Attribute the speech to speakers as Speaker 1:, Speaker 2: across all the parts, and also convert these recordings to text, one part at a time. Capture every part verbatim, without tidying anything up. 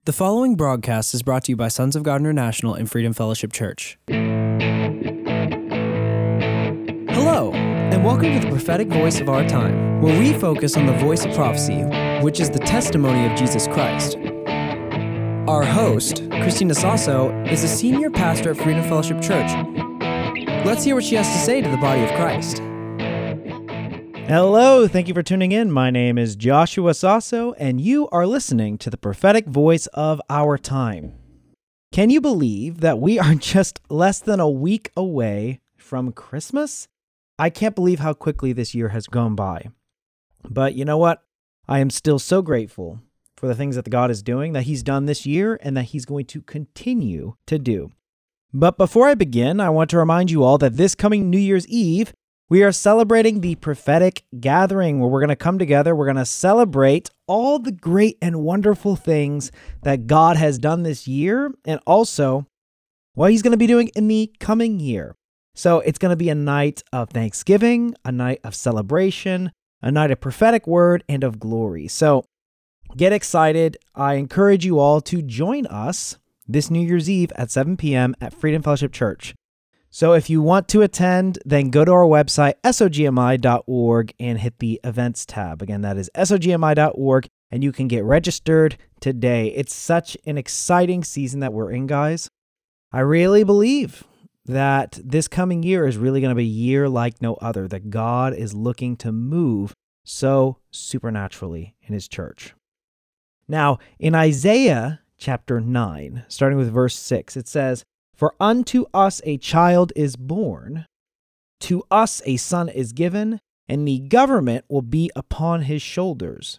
Speaker 1: The following broadcast is brought to you by Sons of God International and Freedom Fellowship Church. Hello, and welcome to the prophetic voice of our time, where we focus on the voice of prophecy, which is the testimony of Jesus Christ. Our host, Christina Sasso, is a senior pastor at Freedom Fellowship Church. Let's hear what she has to say to the body of Christ.
Speaker 2: Hello, thank you for tuning in. My name is Joshua Sasso, and you are listening to the prophetic voice of our time. Can you believe that we are just less than a week away from Christmas? I can't believe how quickly this year has gone by. But you know what? I am still so grateful for the things that God is doing, that He's done this year, and that He's going to continue to do. But before I begin, I want to remind you all that this coming New Year's Eve, we are celebrating the prophetic gathering where we're going to come together. We're going to celebrate all the great and wonderful things that God has done this year and also what He's going to be doing in the coming year. So it's going to be a night of thanksgiving, a night of celebration, a night of prophetic word and of glory. So get excited. I encourage you all to join us this New Year's Eve at seven p.m. at Freedom Fellowship Church. So if you want to attend, then go to our website, S O G M I dot org, and hit the events tab. Again, that is S O G M I dot org, and you can get registered today. It's such an exciting season that we're in, guys. I really believe that this coming year is really going to be a year like no other, that God is looking to move so supernaturally in His church. Now, in Isaiah chapter nine, starting with verse six, it says, "For unto us a child is born, to us a son is given, and the government will be upon his shoulders.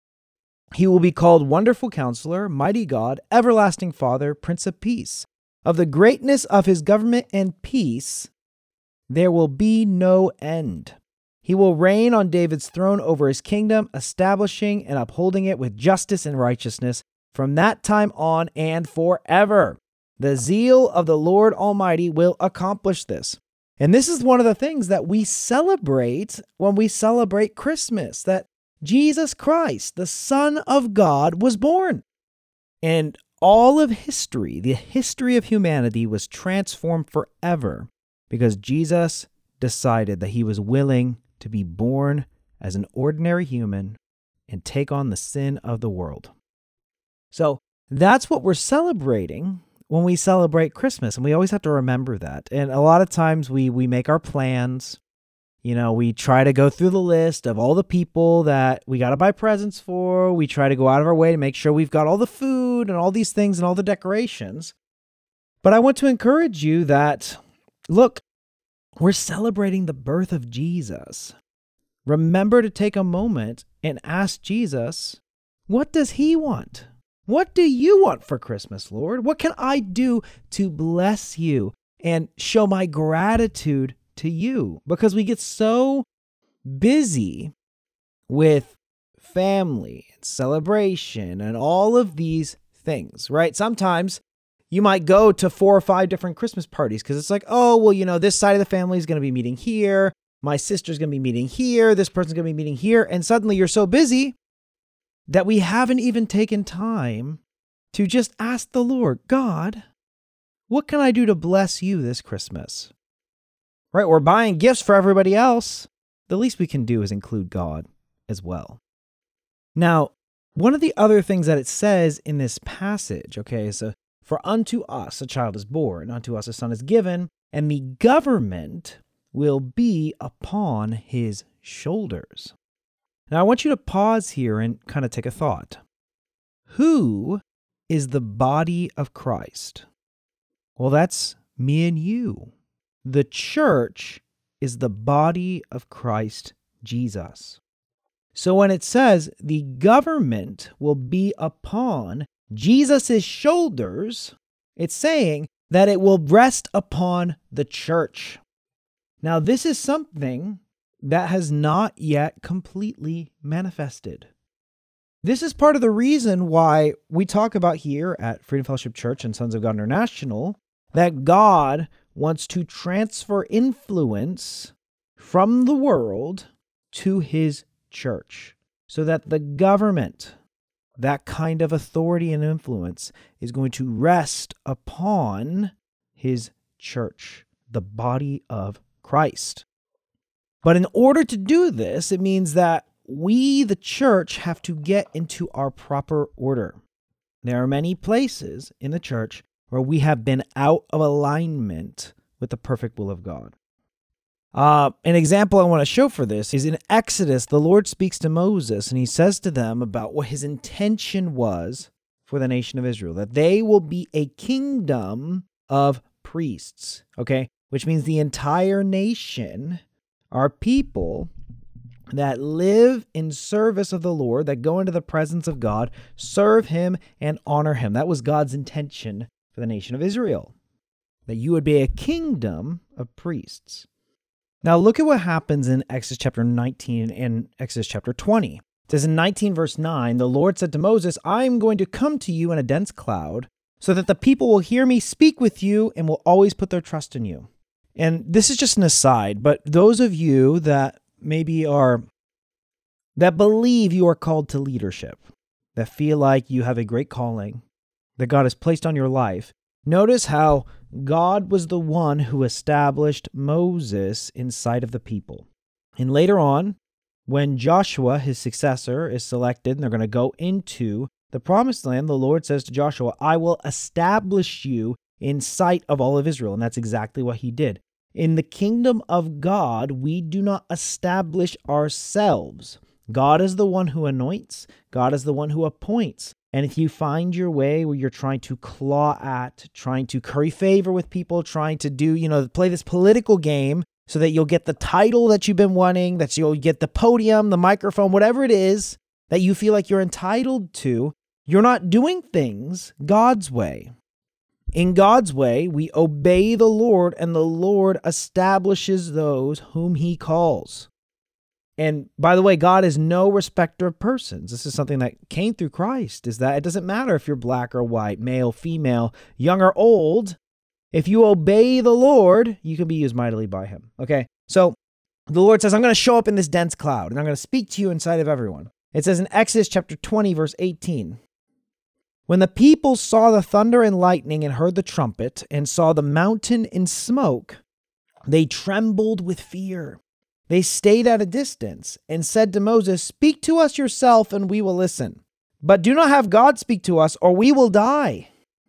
Speaker 2: He will be called Wonderful Counselor, Mighty God, Everlasting Father, Prince of Peace. Of the greatness of his government and peace, there will be no end. He will reign on David's throne over his kingdom, establishing and upholding it with justice and righteousness from that time on and forever. The zeal of the Lord Almighty will accomplish this." And this is one of the things that we celebrate when we celebrate Christmas, that Jesus Christ, the Son of God, was born. And all of history, the history of humanity, was transformed forever because Jesus decided that He was willing to be born as an ordinary human and take on the sin of the world. So that's what we're celebrating when we celebrate Christmas, and we always have to remember that. And a lot of times we we make our plans, you know, we try to go through the list of all the people that we got to buy presents for. We try to go out of our way to make sure we've got all the food and all these things and all the decorations. But I want to encourage you that, look, we're celebrating the birth of Jesus. Remember to take a moment and ask Jesus, what does He want? What do you want for Christmas, Lord? What can I do to bless you and show my gratitude to you? Because we get so busy with family and celebration and all of these things, right? Sometimes you might go to four or five different Christmas parties because it's like, oh, well, you know, this side of the family is going to be meeting here. My sister's going to be meeting here. This person's going to be meeting here. And suddenly you're so busy that we haven't even taken time to just ask the Lord, God, what can I do to bless you this Christmas? Right? We're buying gifts for everybody else. The least we can do is include God as well. Now, one of the other things that it says in this passage, okay, so for unto us a child is born, unto us a son is given, and the government will be upon his shoulders. Now, I want you to pause here and kind of take a thought. Who is the body of Christ? Well, that's me and you. The church is the body of Christ Jesus. So when it says the government will be upon Jesus' shoulders, it's saying that it will rest upon the church. Now, this is something that has not yet completely manifested. This is part of the reason why we talk about here at Freedom Fellowship Church and Sons of God International that God wants to transfer influence from the world to His church so that the government, that kind of authority and influence is going to rest upon his church, the body of Christ. But in order to do this, it means that we, the church, have to get into our proper order. There are many places in the church where we have been out of alignment with the perfect will of God. Uh, an example I want to show for this is in Exodus, the Lord speaks to Moses and he says to them about what his intention was for the nation of Israel, that they will be a kingdom of priests, okay? Which means the entire nation are people that live in service of the Lord, that go into the presence of God, serve him, and honor him. That was God's intention for the nation of Israel, that you would be a kingdom of priests. Now look at what happens in Exodus chapter nineteen and Exodus chapter twenty. It says in nineteen verse nine, the Lord said to Moses, I am going to come to you in a dense cloud so that the people will hear me speak with you and will always put their trust in you. And this is just an aside, but those of you that maybe are, that believe you are called to leadership, that feel like you have a great calling that God has placed on your life, notice how God was the one who established Moses in sight of the people. And later on, when Joshua, his successor, is selected and they're going to go into the promised land, the Lord says to Joshua, I will establish you in sight of all of Israel. And that's exactly what he did. In the kingdom of God, we do not establish ourselves. God is the one who anoints. God is the one who appoints. And if you find your way where you're trying to claw at, trying to curry favor with people, trying to do, you know, play this political game so that you'll get the title that you've been wanting, that you'll get the podium, the microphone, whatever it is that you feel like you're entitled to, you're not doing things God's way. In God's way, we obey the Lord, and the Lord establishes those whom he calls. And by the way, God is no respecter of persons. This is something that came through Christ, is that it doesn't matter if you're black or white, male, female, young or old. If you obey the Lord, you can be used mightily by him. Okay, so the Lord says, I'm going to show up in this dense cloud, and I'm going to speak to you inside of everyone. It says in Exodus chapter twenty, verse eighteen, when the people saw the thunder and lightning and heard the trumpet and saw the mountain in smoke, they trembled with fear. They stayed at a distance and said to Moses, speak to us yourself and we will listen. But do not have God speak to us or we will die.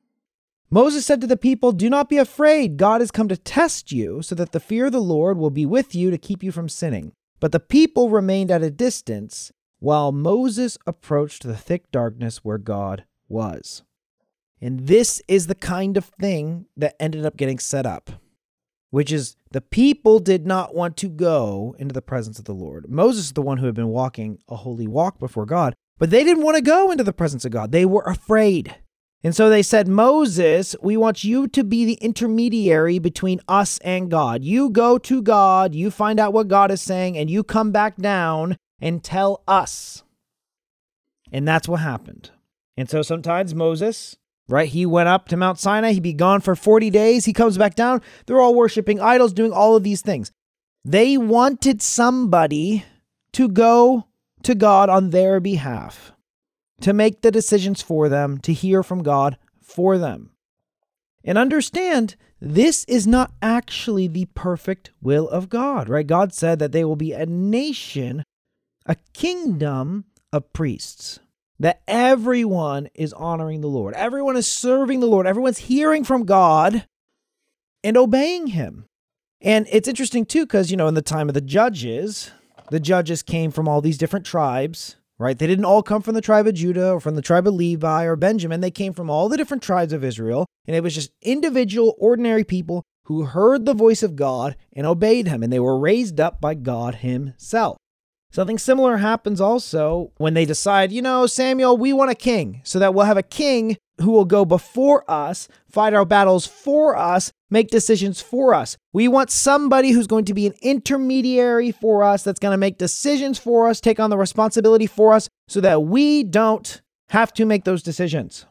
Speaker 2: Moses said to the people, do not be afraid. God has come to test you so that the fear of the Lord will be with you to keep you from sinning. But the people remained at a distance while Moses approached the thick darkness where God was. And this is the kind of thing that ended up getting set up, which is the people did not want to go into the presence of the Lord. Moses is the one who had been walking a holy walk before God, but they didn't want to go into the presence of God. They were afraid. And so they said, Moses, we want you to be the intermediary between us and God. You go to God, you find out what God is saying, and you come back down and tell us. And that's what happened. And so sometimes Moses, right, he went up to Mount Sinai, he'd be gone for forty days, he comes back down, they're all worshiping idols, doing all of these things. They wanted somebody to go to God on their behalf, to make the decisions for them, to hear from God for them. And understand, this is not actually the perfect will of God, right? God said that they will be a nation, a kingdom of priests. That everyone is honoring the Lord. Everyone is serving the Lord. Everyone's hearing from God and obeying him. And it's interesting too, because, you know, in the time of the judges, the judges came from all these different tribes, right? They didn't all come from the tribe of Judah or from the tribe of Levi or Benjamin. They came from all the different tribes of Israel. And it was just individual, ordinary people who heard the voice of God and obeyed him. And they were raised up by God himself. Something similar happens also when they decide, you know, Samuel, we want a king so that we'll have a king who will go before us, fight our battles for us, make decisions for us. We want somebody who's going to be an intermediary for us, that's going to make decisions for us, take on the responsibility for us so that we don't have to make those decisions.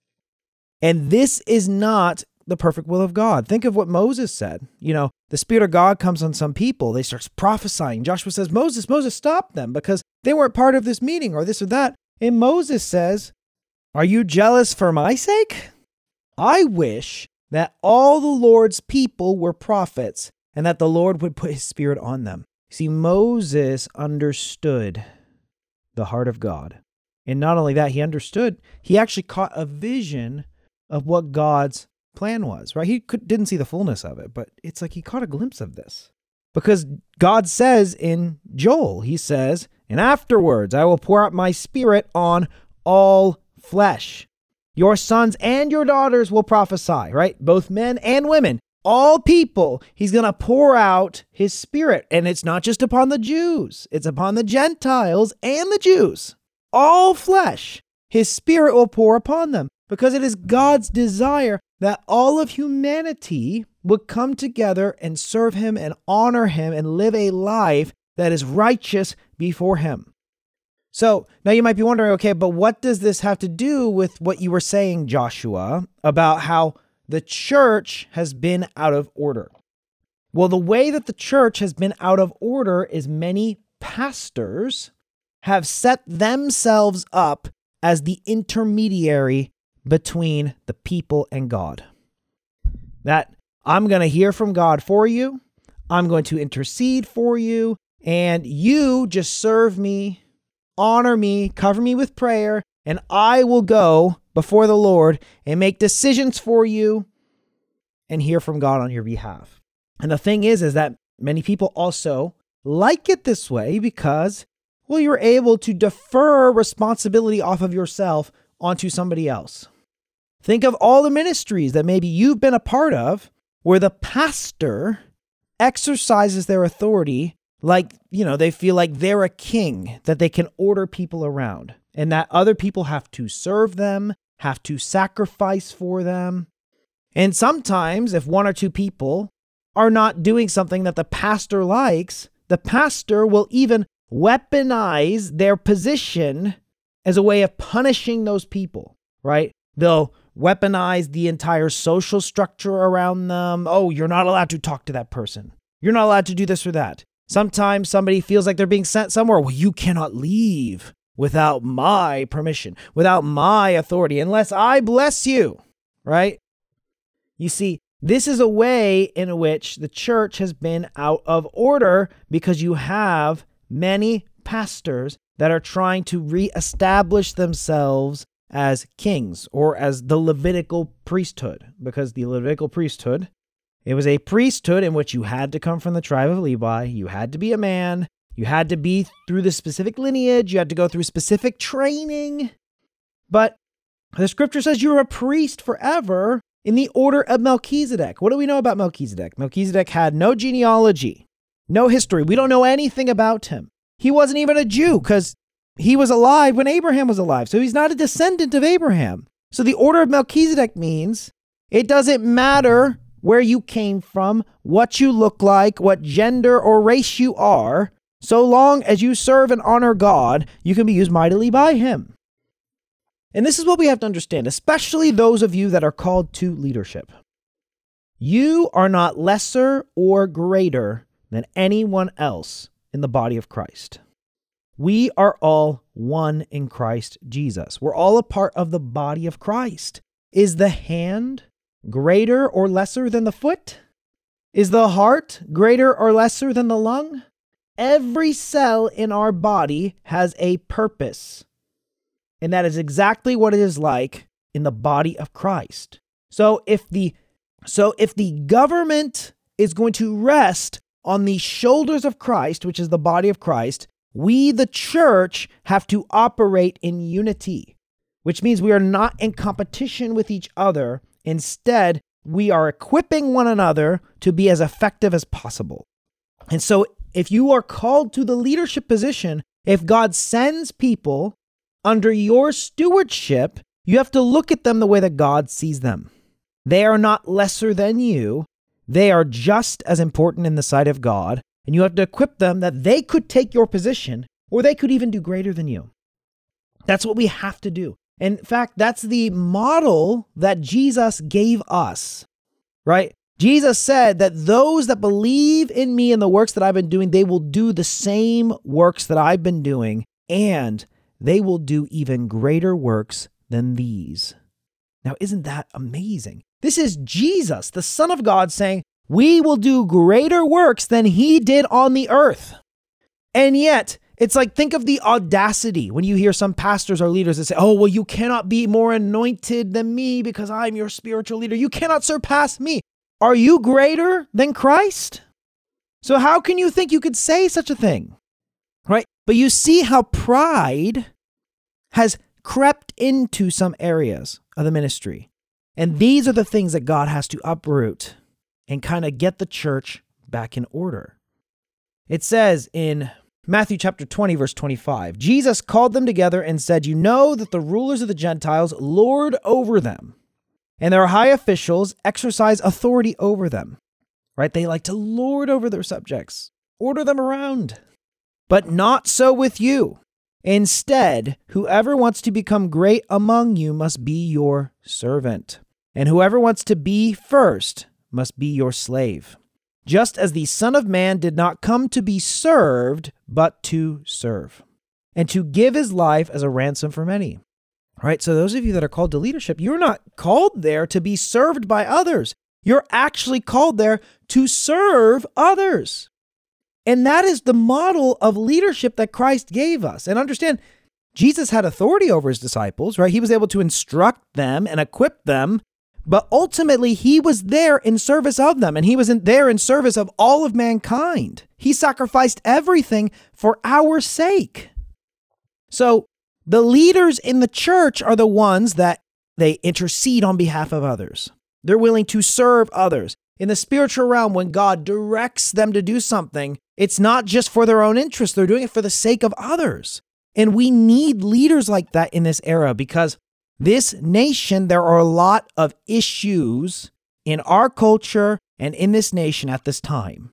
Speaker 2: And this is not the perfect will of God. Think of what Moses said. You know, the Spirit of God comes on some people. They start prophesying. Joshua says, Moses, Moses, stop them because they weren't part of this meeting or this or that. And Moses says, "Are you jealous for my sake? I wish that all the Lord's people were prophets and that the Lord would put his spirit on them." See, Moses understood the heart of God. And not only that, he understood, he actually caught a vision of what God's plan was, right? He could, didn't see the fullness of it, but it's like he caught a glimpse of this. Because God says in Joel, he says, "And afterwards I will pour out my spirit on all flesh. Your sons and your daughters will prophesy," right? Both men and women, all people, he's going to pour out his spirit. And it's not just upon the Jews, it's upon the Gentiles and the Jews. All flesh, his spirit will pour upon them, because it is God's desire that all of humanity would come together and serve him and honor him and live a life that is righteous before him. So now you might be wondering, okay, but what does this have to do with what you were saying, Joshua, about how the church has been out of order? Well, the way that the church has been out of order is many pastors have set themselves up as the intermediary between the people and God. That I'm going to hear from God for you, I'm going to intercede for you, and you just serve me, honor me, cover me with prayer, and I will go before the Lord and make decisions for you and hear from God on your behalf. And the thing is, is that many people also like it this way because, well, you're able to defer responsibility off of yourself onto somebody else. Think of all the ministries that maybe you've been a part of where the pastor exercises their authority like, you know, they feel like they're a king, that they can order people around, and that other people have to serve them, have to sacrifice for them. And sometimes if one or two people are not doing something that the pastor likes, the pastor will even weaponize their position as a way of punishing those people, right? They'll weaponize the entire social structure around them. Oh, you're not allowed to talk to that person. You're not allowed to do this or that. Sometimes somebody feels like they're being sent somewhere. Well, you cannot leave without my permission, without my authority, unless I bless you, right? You see, this is a way in which the church has been out of order because you have many pastors that are trying to reestablish themselves as kings or as the Levitical priesthood, because the Levitical priesthood, it was a priesthood in which you had to come from the tribe of Levi, you had to be a man, you had to be through the specific lineage, you had to go through specific training, but the scripture says you're a priest forever in the order of Melchizedek. What do we know about Melchizedek? Melchizedek had no genealogy, no history. We don't know anything about him. He wasn't even a Jew because he was alive when Abraham was alive. So he's not a descendant of Abraham. So the order of Melchizedek means it doesn't matter where you came from, what you look like, what gender or race you are. So long as you serve and honor God, you can be used mightily by him. And this is what we have to understand, especially those of you that are called to leadership. You are not lesser or greater than anyone else in the body of Christ. We are all one in Christ Jesus. We're all a part of the body of Christ. Is the hand greater or lesser than the foot? Is the heart greater or lesser than the lung? Every cell in our body has a purpose. And that is exactly what it is like in the body of Christ. So if the so if the government is going to rest on the shoulders of Christ, which is the body of Christ, we, the church, have to operate in unity, which means we are not in competition with each other. Instead, we are equipping one another to be as effective as possible. And so if you are called to the leadership position, if God sends people under your stewardship, you have to look at them the way that God sees them. They are not lesser than you. They are just as important in the sight of God, and you have to equip them that they could take your position, or they could even do greater than you. That's what we have to do. In fact, that's the model that Jesus gave us, right? Jesus said that those that believe in me and the works that I've been doing, they will do the same works that I've been doing, and they will do even greater works than these. Now, isn't that amazing? This is Jesus, the Son of God, saying, we will do greater works than he did on the earth. And yet, it's like, think of the audacity when you hear some pastors or leaders that say, oh, well, you cannot be more anointed than me because I'm your spiritual leader. You cannot surpass me. Are you greater than Christ? So how can you think you could say such a thing? Right? But you see how pride has crept into some areas of the ministry. And these are the things that God has to uproot and kind of get the church back in order. It says in Matthew chapter twenty, verse twenty-five, Jesus called them together and said, you know that the rulers of the Gentiles lord over them, and their high officials exercise authority over them. Right? They like to lord over their subjects, order them around. But not so with you. Instead, whoever wants to become great among you must be your servant, and whoever wants to be first must be your slave. Just as the Son of Man did not come to be served, but to serve, and to give his life as a ransom for many. Right? So those of you that are called to leadership, you're not called there to be served by others. You're actually called there to serve others. And that is the model of leadership that Christ gave us. And understand, Jesus had authority over his disciples, right? He was able to instruct them and equip them, but ultimately he was there in service of them, and he was in there in service of all of mankind. He sacrificed everything for our sake. So the leaders in the church are the ones that they intercede on behalf of others. They're willing to serve others. In the spiritual realm, when God directs them to do something, it's not just for their own interest. They're doing it for the sake of others. And we need leaders like that in this era, because this nation, there are a lot of issues in our culture and in this nation at this time.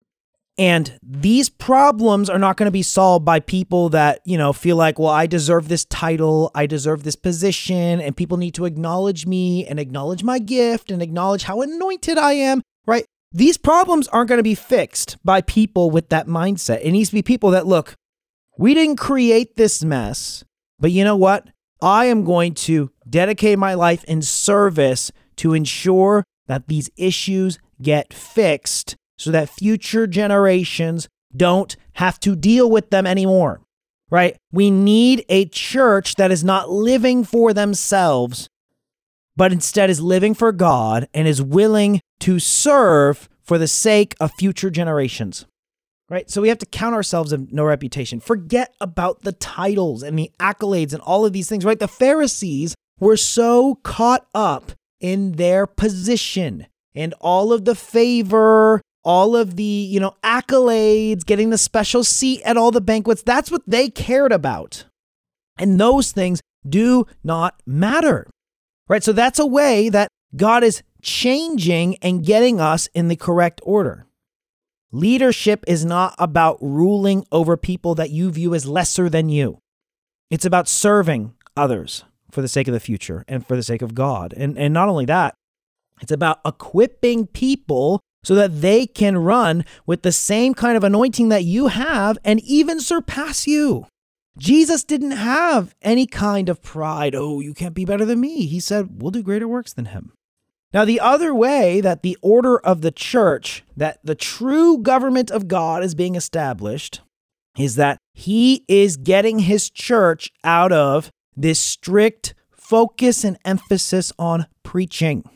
Speaker 2: And these problems are not going to be solved by people that, you know, feel like, well, I deserve this title, I deserve this position, and people need to acknowledge me and acknowledge my gift and acknowledge how anointed I am, right? These problems aren't going to be fixed by people with that mindset. It needs to be people that, look, we didn't create this mess, but you know what? I am going to dedicate my life in service to ensure that these issues get fixed so that future generations don't have to deal with them anymore, right? We need a church that is not living for themselves, but instead is living for God and is willing to serve for the sake of future generations, right? So we have to count ourselves of no reputation. Forget about the titles and the accolades and all of these things, right? The Pharisees were so caught up in their position and all of the favor, all of the, you know, accolades, getting the special seat at all the banquets. That's what they cared about. And those things do not matter, right? So that's a way that God is changing and getting us in the correct order. Leadership is not about ruling over people that you view as lesser than you. It's about serving others for the sake of the future and for the sake of God. And, and not only that, it's about equipping people so that they can run with the same kind of anointing that you have and even surpass you. Jesus didn't have any kind of pride. Oh, you can't be better than me. He said, we'll do greater works than him. Now, the other way that the order of the church, that the true government of God is being established, is that he is getting his church out of this strict focus and emphasis on preaching.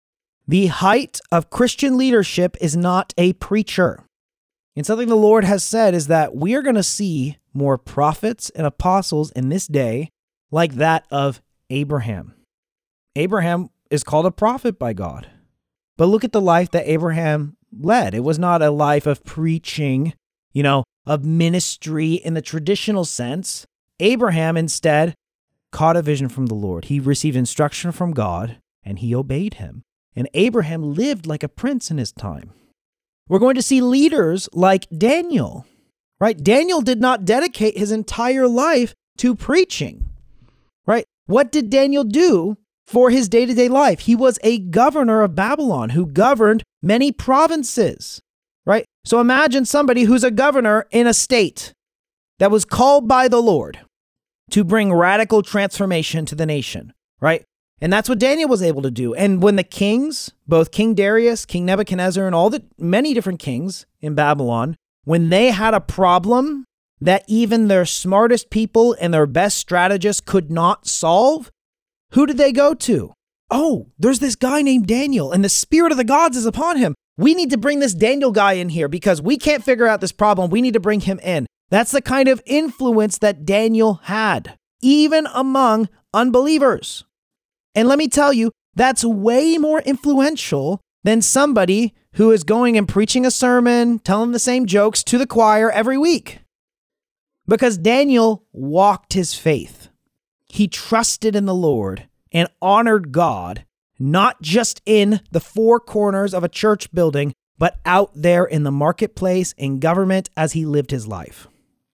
Speaker 2: The height of Christian leadership is not a preacher. And something the Lord has said is that we are going to see more prophets and apostles in this day like that of Abraham. Abraham is called a prophet by God. But look at the life that Abraham led. It was not a life of preaching, you know, of ministry in the traditional sense. Abraham instead caught a vision from the Lord. He received instruction from God and he obeyed him. And Abraham lived like a prince in his time. We're going to see leaders like Daniel, right? Daniel did not dedicate his entire life to preaching, right? What did Daniel do for his day-to-day life? He was a governor of Babylon who governed many provinces, right? So imagine somebody who's a governor in a state that was called by the Lord. to bring radical transformation to the nation, right? And that's what Daniel was able to do. And when the kings, both King Darius, King Nebuchadnezzar, and all the many different kings in Babylon, when they had a problem that even their smartest people and their best strategists could not solve, who did they go to? Oh, there's this guy named Daniel, and the spirit of the gods is upon him. We need to bring this Daniel guy in here because we can't figure out this problem. We need to bring him in. That's the kind of influence that Daniel had, even among unbelievers. And let me tell you, that's way more influential than somebody who is going and preaching a sermon, telling the same jokes to the choir every week. Because Daniel walked his faith. He trusted in the Lord and honored God, not just in the four corners of a church building, but out there in the marketplace, in government, as he lived his life.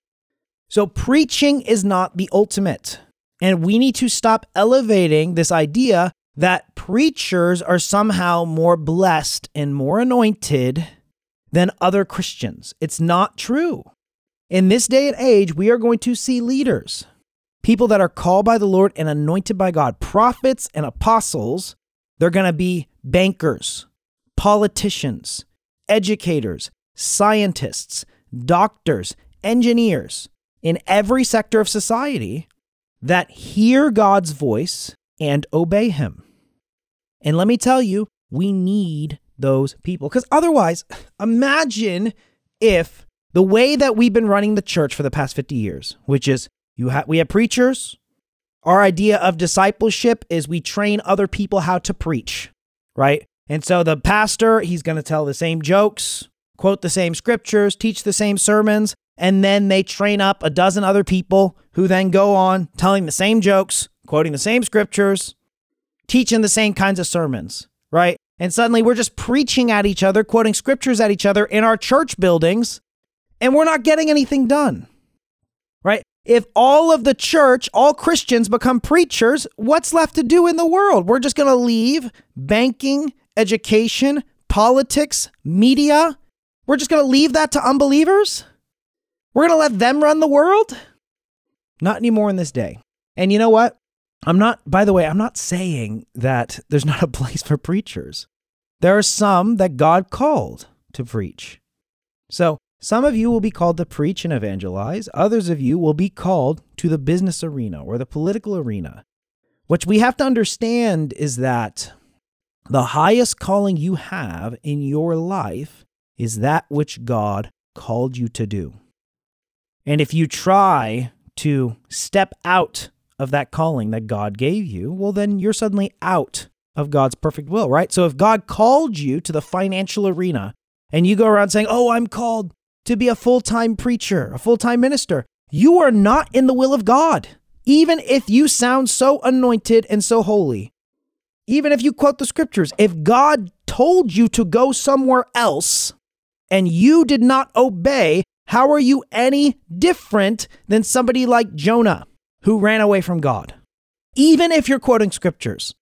Speaker 2: So preaching is not the ultimate. And we need to stop elevating this idea that preachers are somehow more blessed and more anointed than other Christians. It's not true. In this day and age, we are going to see leaders, people that are called by the Lord and anointed by God, prophets and apostles. They're going to be bankers, politicians, educators, scientists, doctors, engineers in every sector of society that hear God's voice and obey him. And let me tell you, we need those people. Because otherwise, imagine if the way that we've been running the church for the past fifty years, which is you ha- we have preachers. Our idea of discipleship is we train other people how to preach, right? And so the pastor, he's going to tell the same jokes, quote the same scriptures, teach the same sermons, and then they train up a dozen other people who then go on telling the same jokes, quoting the same scriptures, teaching the same kinds of sermons, right? And suddenly we're just preaching at each other, quoting scriptures at each other in our church buildings, and we're not getting anything done, right? If all of the church, all Christians become preachers, what's left to do in the world? We're just going to leave banking, education, politics, media. We're just going to leave that to unbelievers? We're going to let them run the world? Not anymore in this day. And you know what? I'm not, by the way, I'm not saying that there's not a place for preachers. There are some that God called to preach. So some of you will be called to preach and evangelize. Others of you will be called to the business arena or the political arena. What we have to understand is that the highest calling you have in your life is that which God called you to do. And if you try to step out of that calling that God gave you, well, then you're suddenly out of God's perfect will, right? So if God called you to the financial arena and you go around saying, oh, I'm called to be a full-time preacher, a full-time minister, you are not in the will of God. Even if you sound so anointed and so holy, even if you quote the scriptures, if God told you to go somewhere else and you did not obey, how are you any different than somebody like Jonah who ran away from God? Even if you're quoting scriptures.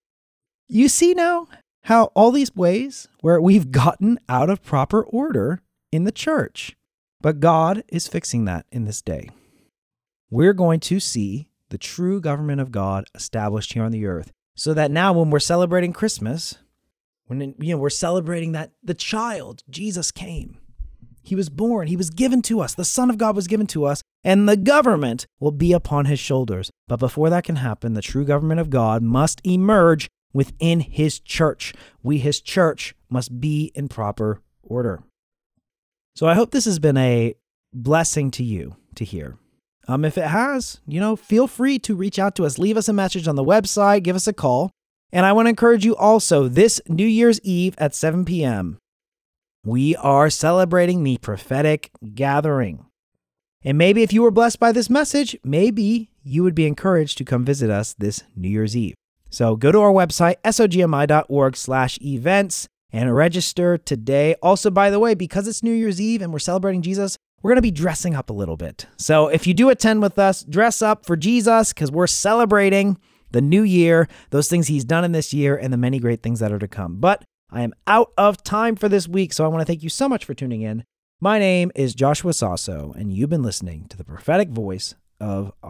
Speaker 2: You see now how all these ways where we've gotten out of proper order in the church. But God is fixing that in this day. We're going to see the true government of God established here on the earth, so that now when we're celebrating Christmas, when you know we're celebrating that the child, Jesus came. He was born, he was given to us, the Son of God was given to us, and the government will be upon his shoulders. But before that can happen, the true government of God must emerge within his church. We, his church, must be in proper order. So I hope this has been a blessing to you to hear. Um, if it has, you know, feel free to reach out to us. Leave us a message on the website. Give us a call. And I want to encourage you also, this New Year's Eve at seven p.m., we are celebrating the prophetic gathering. And maybe if you were blessed by this message, maybe you would be encouraged to come visit us this New Year's Eve. So go to our website, sogmi.org slash events. And register today. Also, by the way, because it's New Year's Eve and we're celebrating Jesus, we're going to be dressing up a little bit. So if you do attend with us, dress up for Jesus because we're celebrating the new year, those things he's done in this year, and the many great things that are to come. But I am out of time for this week, so I want to thank you so much for tuning in. My name is Joshua Sasso, and you've been listening to the prophetic voice of our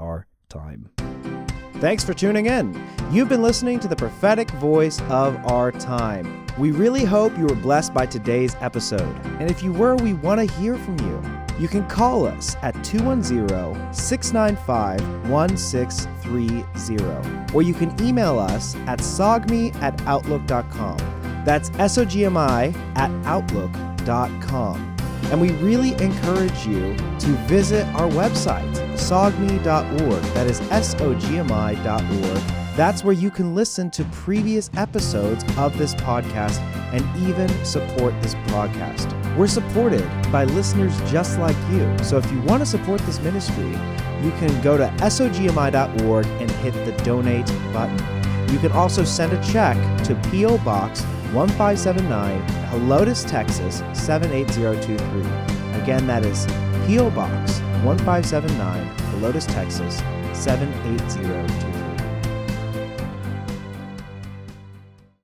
Speaker 2: time. Thanks for tuning in. You've been listening to the prophetic voice of our time. We really hope you were blessed by today's episode. And if you were, we want to hear from you. You can call us at two one zero, six nine five, one six three zero, or you can email us at sogmi at outlook dot com. That's S O G M I at outlook dot com. And we really encourage you to visit our website, sogmi dot org. That is S O G M I dot org. That's where you can listen to previous episodes of this podcast and even support this podcast. We're supported by listeners just like you. So if you want to support this ministry, you can go to S O G M I dot org and hit the donate button. You can also send a check to P O Box one five seven nine, Helotes, Texas seven eight zero two three. Again, that is P O Box one five seven nine, Helotes, Texas seven eight zero two three.